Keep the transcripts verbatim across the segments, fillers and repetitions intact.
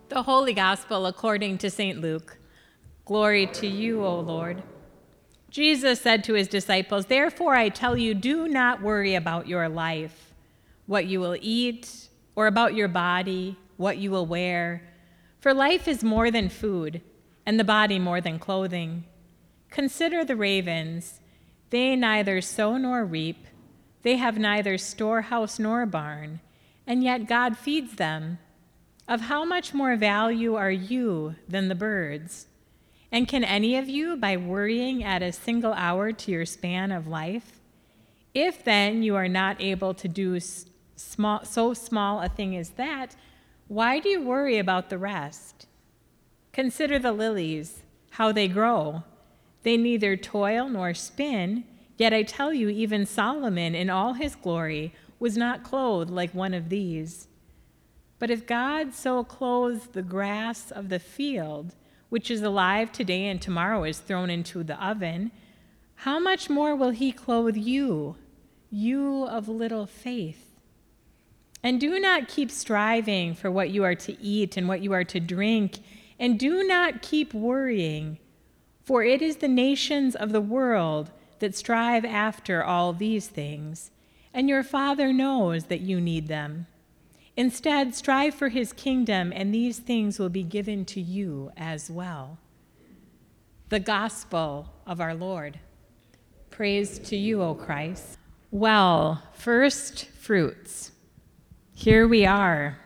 The Holy Gospel according to Saint Luke. Glory to you, O Lord. Jesus said to his disciples, "Therefore I tell you, do not worry about your life, what you will eat, or about your body, what you will wear. For life is more than food, and the body more than clothing. Consider the ravens. They neither sow nor reap. They have neither storehouse nor barn, and yet God feeds them. Of how much more value are you than the birds? And can any of you, by worrying, add a single hour to your span of life? If then you are not able to do small, so small a thing as that, why do you worry about the rest? Consider the lilies, how they grow. They neither toil nor spin, yet I tell you, even Solomon in all his glory was not clothed like one of these. But if God so clothes the grass of the field, which is alive today and tomorrow is thrown into the oven, how much more will he clothe you, you of little faith? And do not keep striving for what you are to eat and what you are to drink, and do not keep worrying, for it is the nations of the world that strive after all these things, and your Father knows that you need them. Instead, strive for his kingdom, and these things will be given to you as well." The Gospel of our Lord. Praise to you, O Christ. Well, first fruits. Here we are.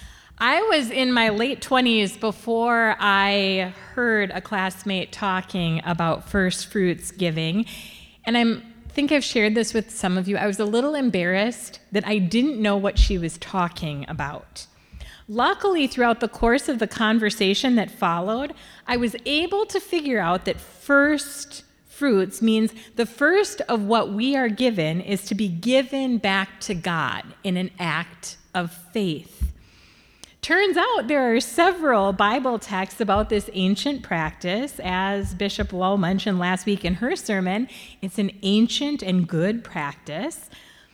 I was in my late twenties before I heard a classmate talking about first fruits giving, and I'm I think I've shared this with some of you. I was a little embarrassed that I didn't know what she was talking about. Luckily, throughout the course of the conversation that followed, I was able to figure out that first fruits means the first of what we are given is to be given back to God in an act of faith. Turns out there are several Bible texts about this ancient practice. As Bishop Lowe mentioned last week in her sermon, it's an ancient and good practice.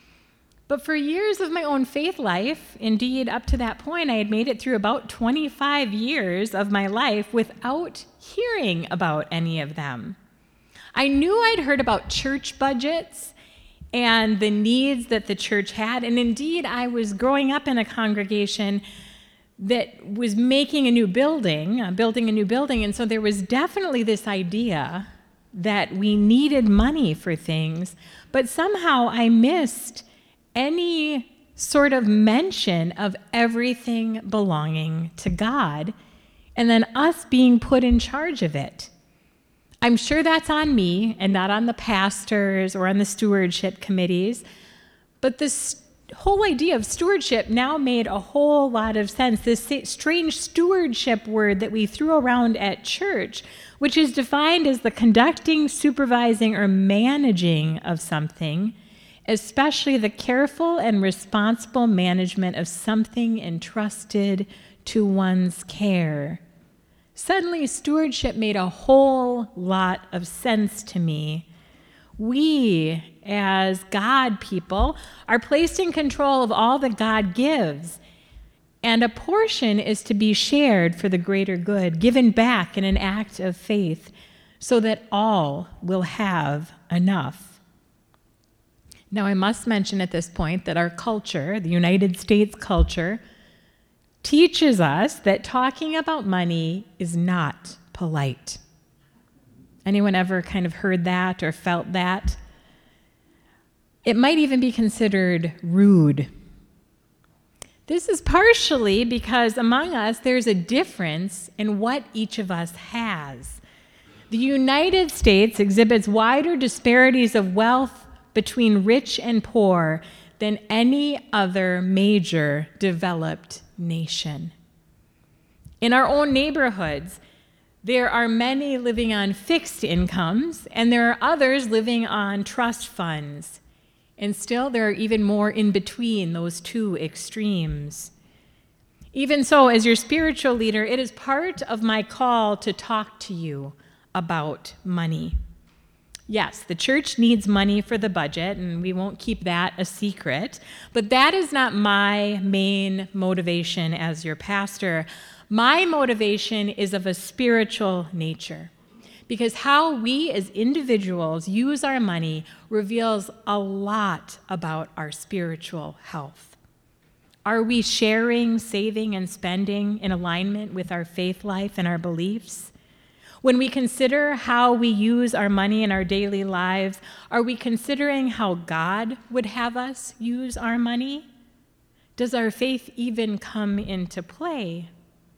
But for years of my own faith life, indeed up to that point, I had made it through about twenty-five years of my life without hearing about any of them. I knew I'd heard about church budgets and the needs that the church had, and indeed I was growing up in a congregation that was making a new building, uh, building a new building, and so there was definitely this idea that we needed money for things, but somehow I missed any sort of mention of everything belonging to God, and then us being put in charge of it. I'm sure that's on me and not on the pastors or on the stewardship committees, but this whole idea of stewardship now made a whole lot of sense. This strange stewardship word that we threw around at church, which is defined as the conducting, supervising, or managing of something, especially the careful and responsible management of something entrusted to one's care. Suddenly, stewardship made a whole lot of sense to me. We, as God people, are placed in control of all that God gives, and a portion is to be shared for the greater good, given back in an act of faith, so that all will have enough. Now, I must mention at this point that our culture, the United States culture, teaches us that talking about money is not polite. Anyone ever kind of heard that or felt that? It might even be considered rude. This is partially because among us there's a difference in what each of us has. The United States exhibits wider disparities of wealth between rich and poor than any other major developed nation. In our own neighborhoods, there are many living on fixed incomes, and there are others living on trust funds. And still, there are even more in between those two extremes. Even so, as your spiritual leader, it is part of my call to talk to you about money. Yes, the church needs money for the budget, and we won't keep that a secret, but that is not my main motivation as your pastor. My motivation is of a spiritual nature, because how we as individuals use our money reveals a lot about our spiritual health. Are we sharing, saving, and spending in alignment with our faith life and our beliefs? When we consider how we use our money in our daily lives, are we considering how God would have us use our money? Does our faith even come into play?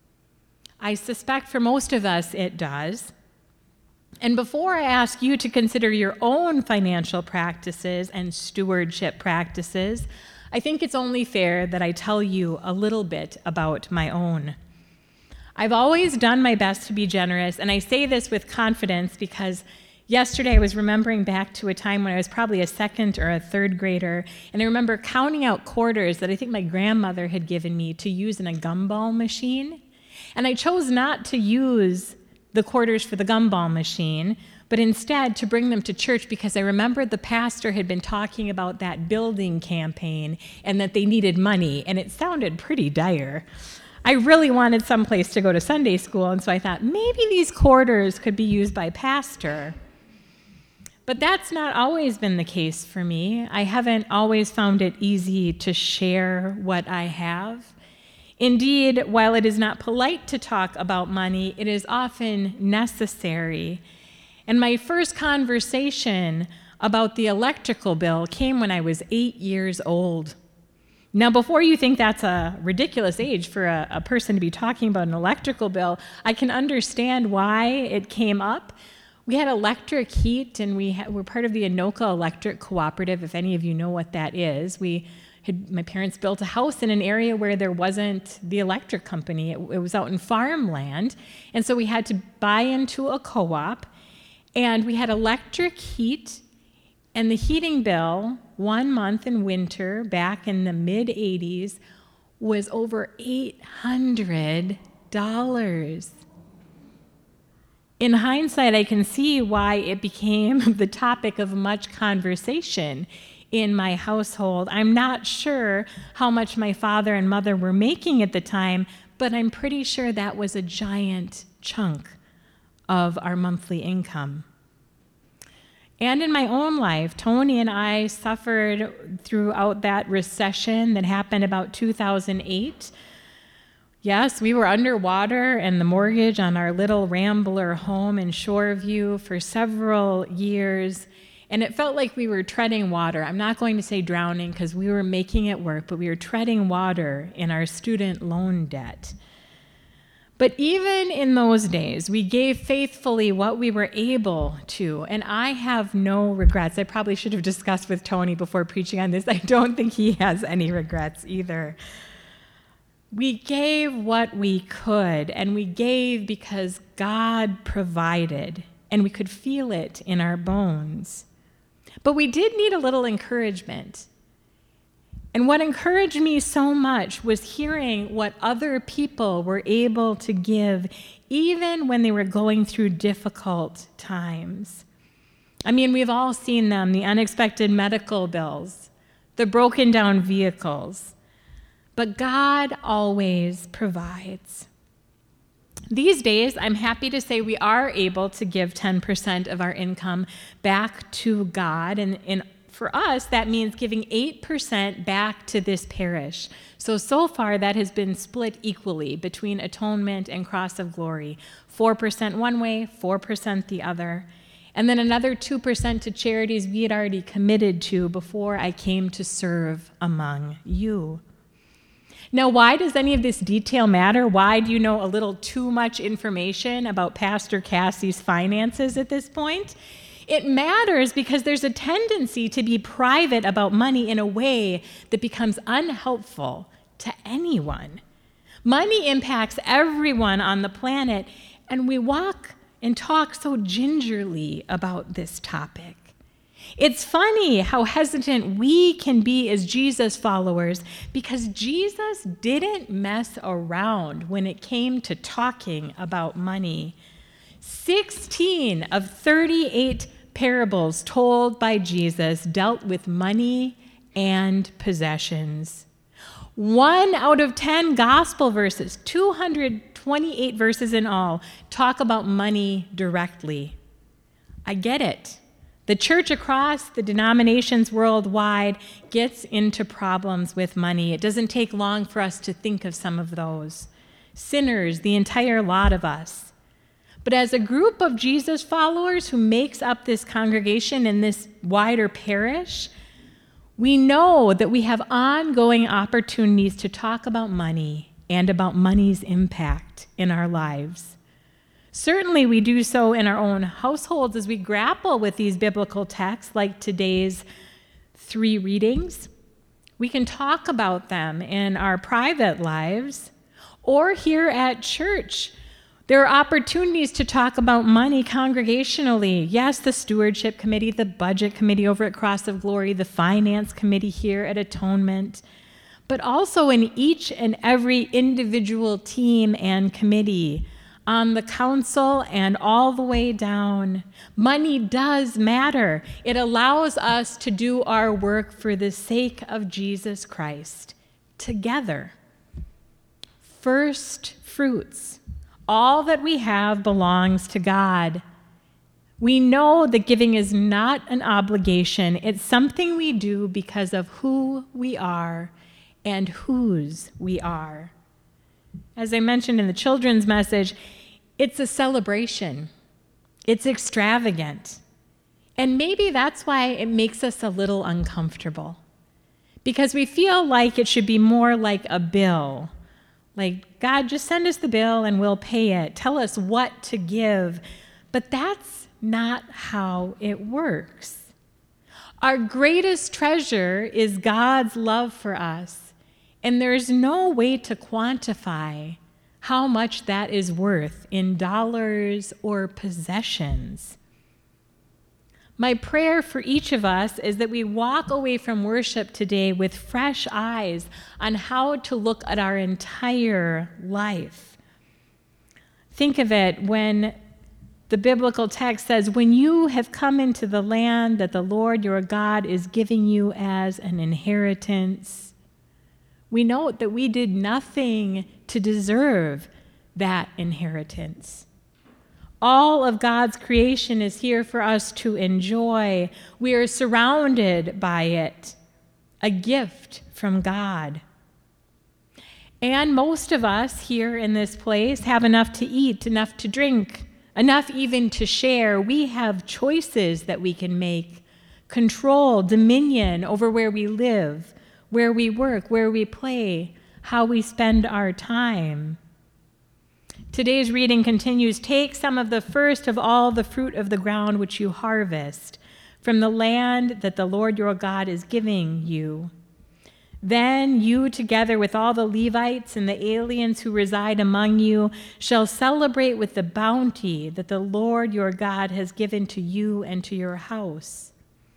I suspect for most of us it does. And before I ask you to consider your own financial practices and stewardship practices, I think it's only fair that I tell you a little bit about my own. I've always done my best to be generous, and I say this with confidence because yesterday I was remembering back to a time when I was probably a second or a third grader, and I remember counting out quarters that I think my grandmother had given me to use in a gumball machine. And I chose not to use the quarters for the gumball machine, but instead to bring them to church because I remembered the pastor had been talking about that building campaign and that they needed money, and it sounded pretty dire. I really wanted someplace to go to Sunday school, and so I thought maybe these quarters could be used by pastor. But that's not always been the case for me. I haven't always found it easy to share what I have. Indeed, while it is not polite to talk about money, it is often necessary. And my first conversation about the electrical bill came when I was eight years old. Now, before you think that's a ridiculous age for a, a person to be talking about an electrical bill, I can understand why it came up. We had electric heat, and we ha- were part of the Anoka Electric Cooperative, if any of you know what that is. We had, my parents built a house in an area where there wasn't the electric company. It, it was out in farmland, and so we had to buy into a co-op, and we had electric heat, and the heating bill, one month in winter, back in the mid-eighties, was over eight hundred dollars. In hindsight, I can see why it became the topic of much conversation in my household. I'm not sure how much my father and mother were making at the time, but I'm pretty sure that was a giant chunk of our monthly income. And in my own life, Tony and I suffered throughout that recession that happened about two thousand eight. Yes, we were underwater and the mortgage on our little Rambler home in Shoreview for several years, and it felt like we were treading water. I'm not going to say drowning because we were making it work, but we were treading water in our student loan debt. But even in those days, we gave faithfully what we were able to, and I have no regrets. I probably should have discussed with Tony before preaching on this. I don't think he has any regrets either. We gave what we could, and we gave because God provided, and we could feel it in our bones. But we did need a little encouragement. And what encouraged me so much was hearing what other people were able to give, even when they were going through difficult times. I mean, we've all seen them, the unexpected medical bills, the broken down vehicles. But God always provides. These days, I'm happy to say we are able to give ten percent of our income back to God, and in For us, that means giving eight percent back to this parish. So, so far, that has been split equally between Atonement and Cross of Glory. four percent one way, four percent the other. And then another two percent to charities we had already committed to before I came to serve among you. Now, why does any of this detail matter? Why do you know a little too much information about Pastor Cassie's finances at this point? It matters because there's a tendency to be private about money in a way that becomes unhelpful to anyone. Money impacts everyone on the planet, and we walk and talk so gingerly about this topic. It's funny how hesitant we can be as Jesus followers because Jesus didn't mess around when it came to talking about money. sixteen of thirty-eight parables told by Jesus dealt with money and possessions. One out of ten gospel verses, two hundred twenty-eight verses in all, talk about money directly. I get it. The church across the denominations worldwide gets into problems with money. It doesn't take long for us to think of some of those. Sinners, the entire lot of us. But as a group of Jesus followers who makes up this congregation in this wider parish, we know that we have ongoing opportunities to talk about money and about money's impact in our lives. Certainly we do so in our own households as we grapple with these biblical texts like today's three readings. We can talk about them in our private lives or here at church. There are opportunities to talk about money congregationally. Yes, the stewardship committee, the budget committee over at Cross of Glory, the finance committee here at Atonement, but also in each and every individual team and committee, on the council and all the way down. Money does matter. It allows us to do our work for the sake of Jesus Christ together. First fruits. All that we have belongs to God. We know that giving is not an obligation. It's something we do because of who we are and whose we are. As I mentioned in the children's message, it's a celebration. It's extravagant. And maybe that's why it makes us a little uncomfortable. Because we feel like it should be more like a bill. Like, God, just send us the bill and we'll pay it. Tell us what to give. But that's not how it works. Our greatest treasure is God's love for us. And there's no way to quantify how much that is worth in dollars or possessions. My prayer for each of us is that we walk away from worship today with fresh eyes on how to look at our entire life. Think of it when the biblical text says, when you have come into the land that the Lord your God is giving you as an inheritance. We note that we did nothing to deserve that inheritance. All of God's creation is here for us to enjoy. We are surrounded by it, a gift from God. And most of us here in this place have enough to eat, enough to drink, enough even to share. We have choices that we can make, control, dominion over where we live, where we work, where we play, how we spend our time. Today's reading continues, take some of the first of all the fruit of the ground which you harvest from the land that the Lord your God is giving you. Then you, together with all the Levites and the aliens who reside among you, shall celebrate with the bounty that the Lord your God has given to you and to your house.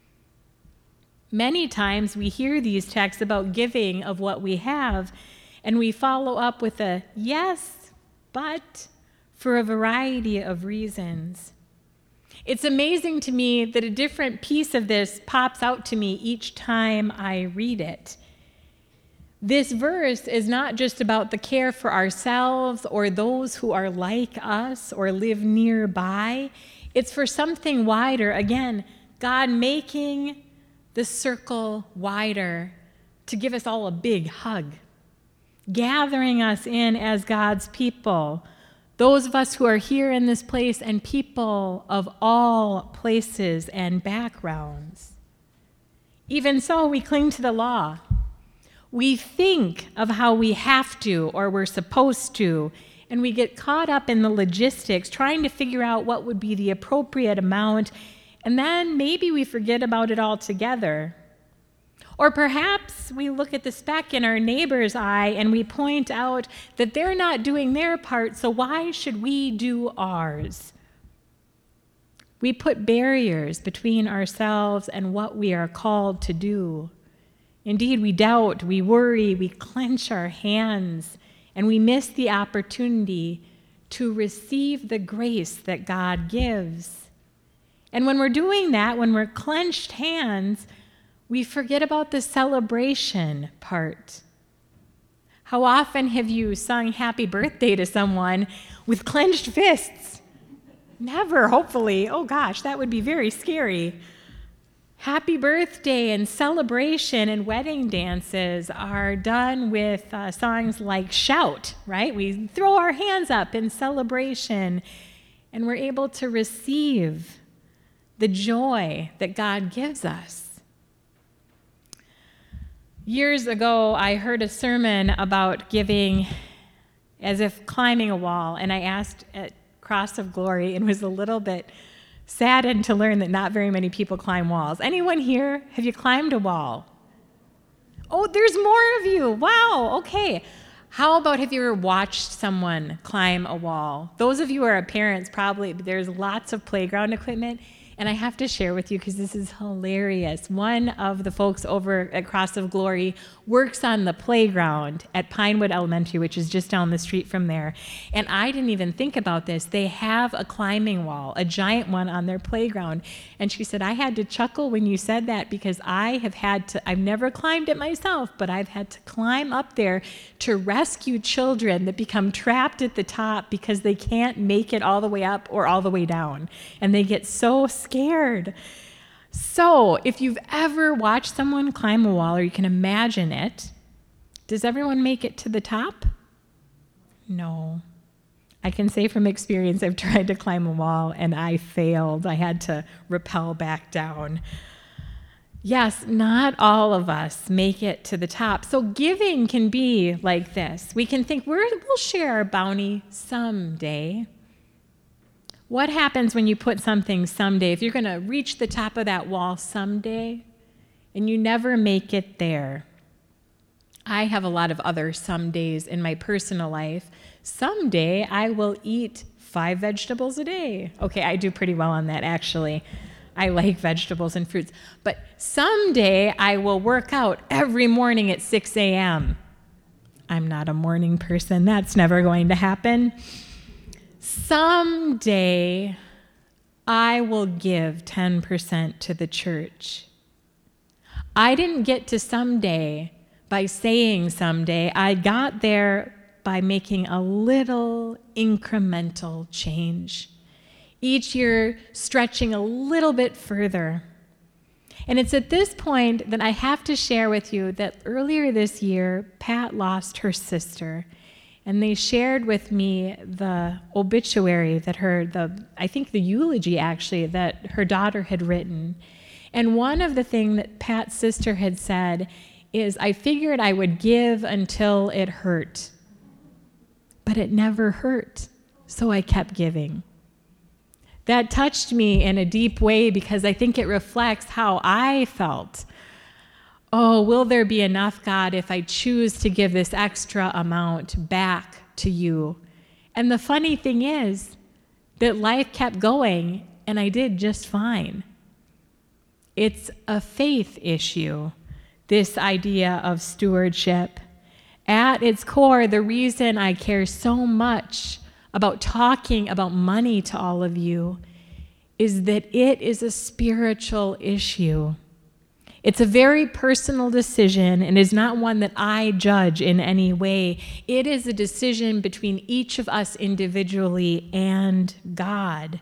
Many times we hear these texts about giving of what we have, and we follow up with a yes, but for a variety of reasons. It's amazing to me that a different piece of this pops out to me each time I read it. This verse is not just about the care for ourselves or those who are like us or live nearby. It's for something wider. Again, God making the circle wider to give us all a big hug, gathering us in as God's people, those of us who are here in this place and people of all places and backgrounds. Even so, we cling to the law. We think of how we have to or we're supposed to, and we get caught up in the logistics, trying to figure out what would be the appropriate amount, and then maybe we forget about it altogether. Or perhaps we look at the speck in our neighbor's eye and we point out that they're not doing their part, so why should we do ours? We put barriers between ourselves and what we are called to do. Indeed, we doubt, we worry, we clench our hands, and we miss the opportunity to receive the grace that God gives. And when we're doing that, when we're clenched hands, we forget about the celebration part. How often have you sung happy birthday to someone with clenched fists? Never, hopefully. Oh gosh, that would be very scary. Happy birthday and celebration and wedding dances are done with uh, songs like Shout, right? We throw our hands up in celebration, and we're able to receive the joy that God gives us. Years ago, I heard a sermon about giving as if climbing a wall, and I asked at Cross of Glory and was a little bit saddened to learn that not very many people climb walls. Anyone here, have you climbed a wall? Oh, there's more of you. Wow, okay. How about have you ever watched someone climb a wall? Those of you who are parents, probably, there's lots of playground equipment. And I have to share with you because this is hilarious. One of the folks over at Cross of Glory works on the playground at Pinewood Elementary, which is just down the street from there. And I didn't even think about this. They have a climbing wall, a giant one on their playground. And she said, I had to chuckle when you said that because I have had to, I've never climbed it myself, but I've had to climb up there to rescue children that become trapped at the top because they can't make it all the way up or all the way down. And they get so scared. So if you've ever watched someone climb a wall, or you can imagine it, does everyone make it to the top? No. I can say from experience, I've tried to climb a wall and I failed. I had to rappel back down. Yes, not all of us make it to the top. So giving can be like this. We can think we're, we'll share our bounty someday. What happens when you put something someday? If you're going to reach the top of that wall someday and you never make it there. I have a lot of other somedays in my personal life. Someday I will eat five vegetables a day. Okay, I do pretty well on that, actually. I like vegetables and fruits. But someday I will work out every morning at six a.m. I'm not a morning person. That's never going to happen. Someday I will give ten percent to the church. I didn't get to someday by saying someday. I got there by making a little incremental change. Each year stretching a little bit further. And it's at this point that I have to share with you that earlier this year, Pat lost her sister. And they shared with me the obituary that her, the I think the eulogy actually, that her daughter had written. And one of the things that Pat's sister had said is, I figured I would give until it hurt. But it never hurt, so I kept giving. That touched me in a deep way because I think it reflects how I felt. Oh, will there be enough, God, if I choose to give this extra amount back to you? And the funny thing is that life kept going and I did just fine. It's a faith issue, this idea of stewardship. At its core, the reason I care so much about talking about money to all of you is that it is a spiritual issue. It's a very personal decision and is not one that I judge in any way. It is a decision between each of us individually and God.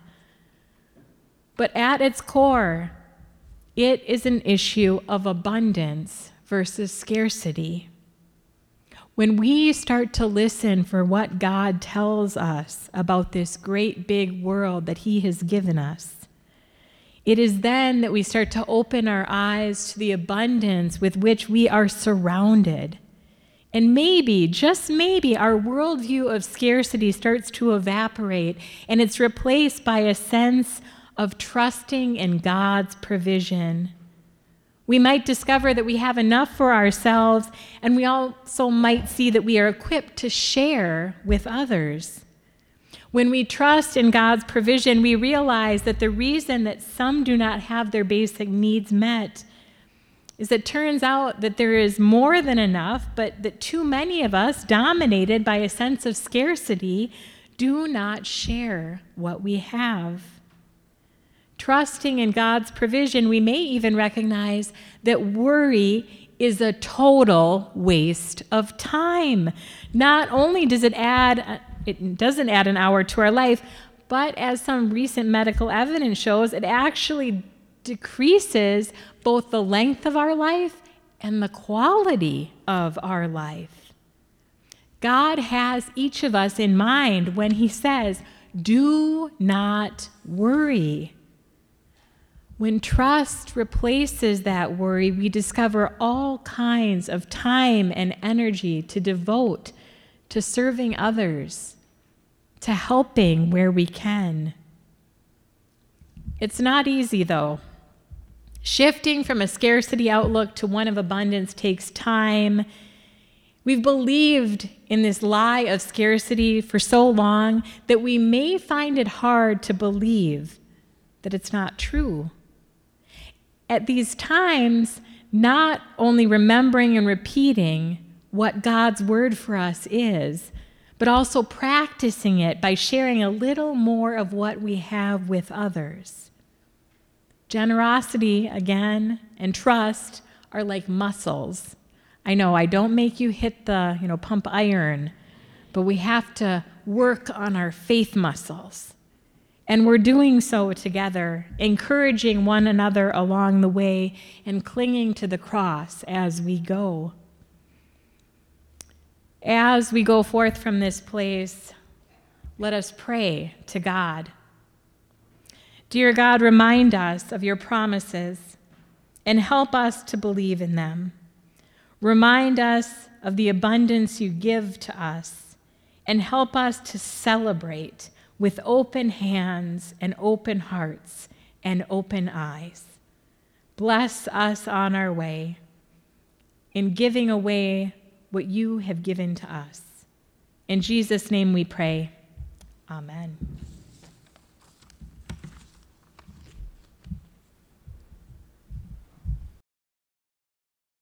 But at its core, it is an issue of abundance versus scarcity. When we start to listen for what God tells us about this great big world that He has given us, it is then that we start to open our eyes to the abundance with which we are surrounded. And maybe, just maybe, our worldview of scarcity starts to evaporate and it's replaced by a sense of trusting in God's provision. We might discover that we have enough for ourselves, and we also might see that we are equipped to share with others. When we trust in God's provision, we realize that the reason that some do not have their basic needs met is it turns out that there is more than enough, but that too many of us, dominated by a sense of scarcity, do not share what we have. trusting in God's provision, we may even recognize that worry is a total waste of time. Not only does it add, it doesn't add an hour to our life, but as some recent medical evidence shows, it actually decreases both the length of our life and the quality of our life. God has each of us in mind when he says, do not worry. When trust replaces that worry, we discover all kinds of time and energy to devote to serving others, to helping where we can. It's not easy, though. Shifting from a scarcity outlook to one of abundance takes time. We've believed in this lie of scarcity for so long that we may find it hard to believe that it's not true. At these times, not only remembering and repeating what God's word for us is, but also practicing it by sharing a little more of what we have with others. Generosity, again, and trust are like muscles. I know I don't make you hit the, you know, pump iron, but we have to work on our faith muscles. And we're doing so together, encouraging one another along the way and clinging to the cross as we go. As we go forth from this place, let us pray to God. Dear God, remind us of your promises and help us to believe in them. Remind us of the abundance you give to us and help us to celebrate with open hands and open hearts and open eyes. Bless us on our way in giving away what you have given to us. In Jesus' name we pray. Amen.